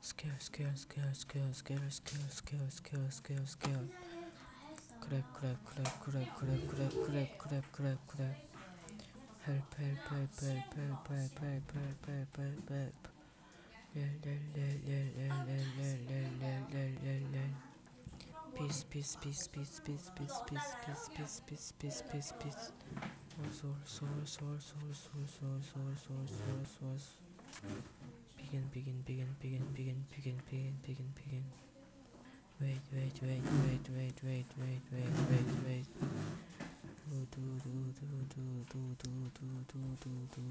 Scare, scare, scare, scare, scare, scare, scare, scare, scare, scare. Crap, crap, crap, crap, crap, crap, crap, crap, crap, crap. Help, help, help, help, help, help, help, help, help, help, help. Lel, lel, lel, lel, lel, lel, lel, lel, lel, lel, lel. Peace, peace, peace, peace, peace, peace, peace, peace, peace, peace, peace, peace, peace. Source, source, source, source, source, source, source, source, source, source. Begin, begin, begin, begin, begin, begin, begin, begin, begin. Wait, wait, wait, wait, wait, wait, wait, wait, wait, wait. Do, do, do, do, do, do, do, do, do, do, do.